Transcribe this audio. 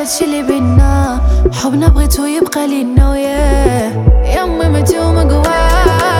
هادشي اللي بينا، حبنا بغيتو يبقى لينا وياه. يا امي متي ومقواه.